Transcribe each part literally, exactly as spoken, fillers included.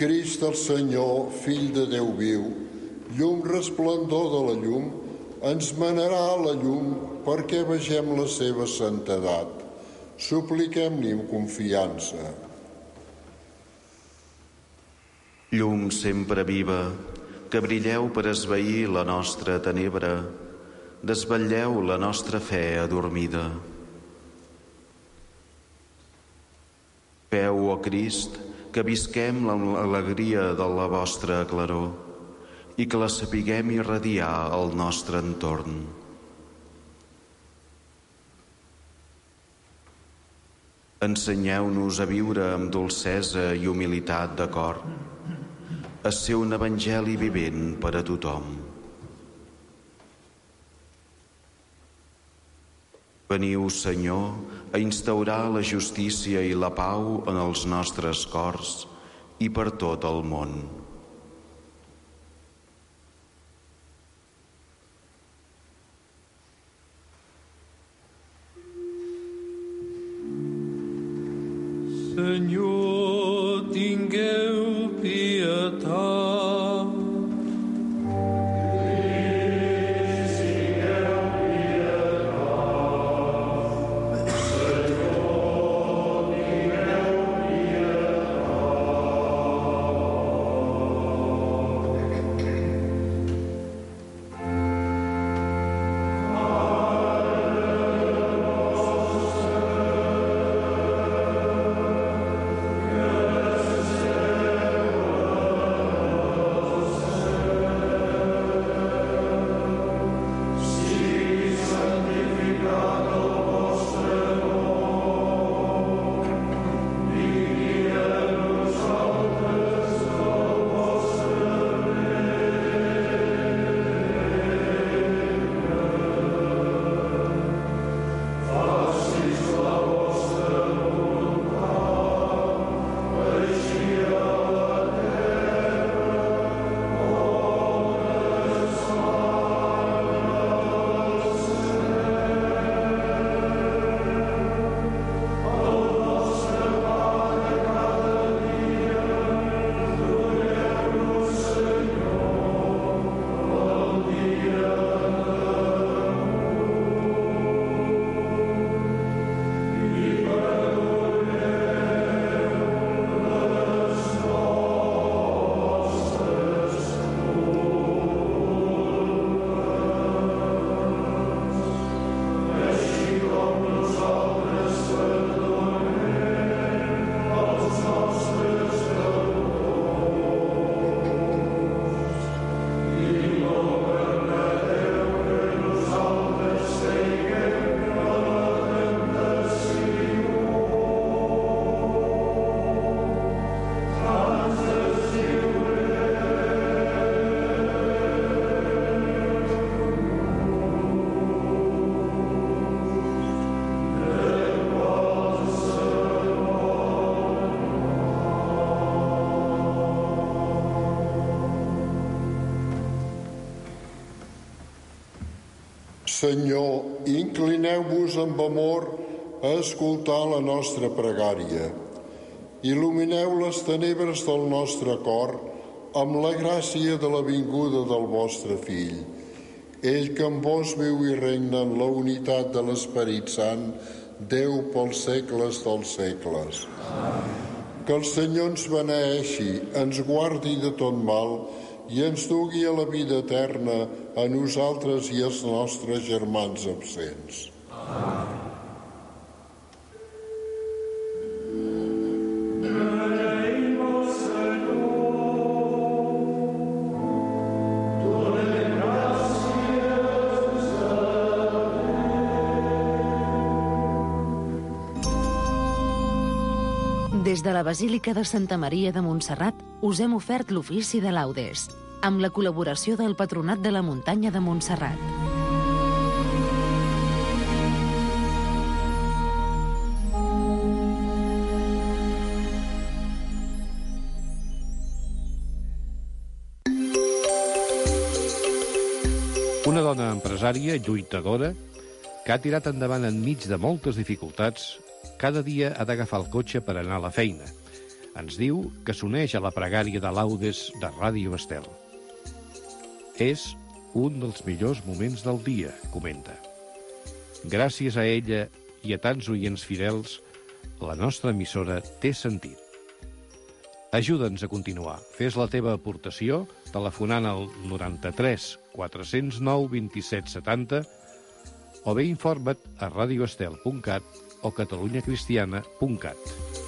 Crist el Senyor, fill de Déu viu, llum resplendor de la llum, ens manarà a la llum perquè vegem la seva santedat. Supliquem-li amb confiança. Llum sempre viva, que brilleu per esvair la nostra tenebra, desvetlleu la nostra fe adormida. Feu, ó Crist, que visquem l'alegria de la vostra claror i que la sapiguem irradiar al nostre entorn. Ensenyeu-nos a viure amb dolcesa i humilitat de cor, a ser un evangeli vivent per a tothom. Veniu, Senyor, a instaurar la justícia i la pau en els nostres cors i per tot el món. Senyor, tingueu pietat. Senyor, inclineu-vos amb amor a escoltar la nostra pregària. Il·lumineu les tenebres del nostre cor amb la gràcia de la vinguda del vostre Fill. Ell que amb vos viu i regna en la unitat de l'Esperit Sant, Déu pels segles dels segles. Que el Senyor ens beneeixi, ens guardi de tot mal i ens dugui a la vida eterna a nosaltres i als nostres germans absents. Amén. Des de la Basílica de Santa Maria de Montserrat us hem ofert l'ofici de laudes, amb la col·laboració del Patronat de la Muntanya de Montserrat. Una dona empresària, lluitadora, que ha tirat endavant enmig de moltes dificultats, cada dia ha d'agafar el cotxe per anar a la feina. Ens diu que s'uneix a la pregària de laudes de Ràdio Estel. És un dels millors moments del dia, comenta. Gràcies a ella i a tants oients fidels, la nostra emissora té sentit. Ajuda'ns a continuar. Fes la teva aportació telefonant al noranta-tres quatre-cents nou vint-i-set setanta o bé informa't a radioestel punt cat o catalunyacristiana punt cat.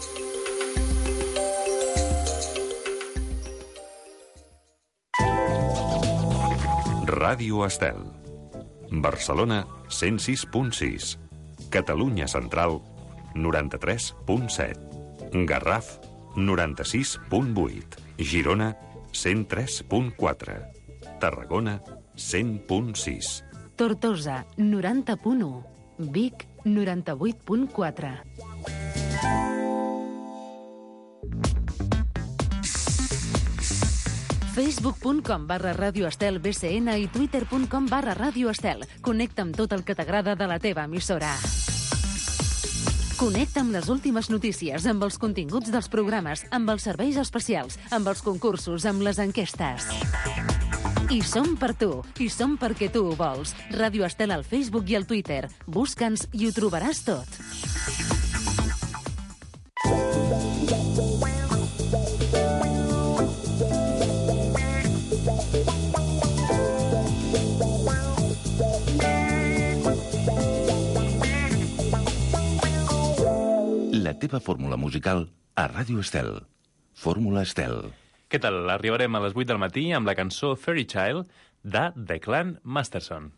Ràdio Estel. Barcelona, cent sis punt sis. Catalunya Central, noranta-tres punt set. Garraf, noranta-sis punt vuit. Girona, cent tres punt quatre. Tarragona, cent punt sis. Tortosa, noranta punt u. Vic, noranta-vuit punt quatre. facebook punt com barra Ràdio Estel B C N i twitter punt com barra Ràdio Estel. Connecta amb tot el que t'agrada de la teva emissora. Connecta amb les últimes notícies, amb els continguts dels programes, amb els serveis especials, amb els concursos, amb les enquestes. I som per tu, i som perquè tu ho vols. Ràdio Estel al Facebook i al Twitter. Busca'ns i ho trobaràs tot. La teva fórmula musical a Ràdio Estel. Fórmula Estel. Què tal? Arribarem a les vuit del matí amb la cançó Fairy Child de The Clan Masterson.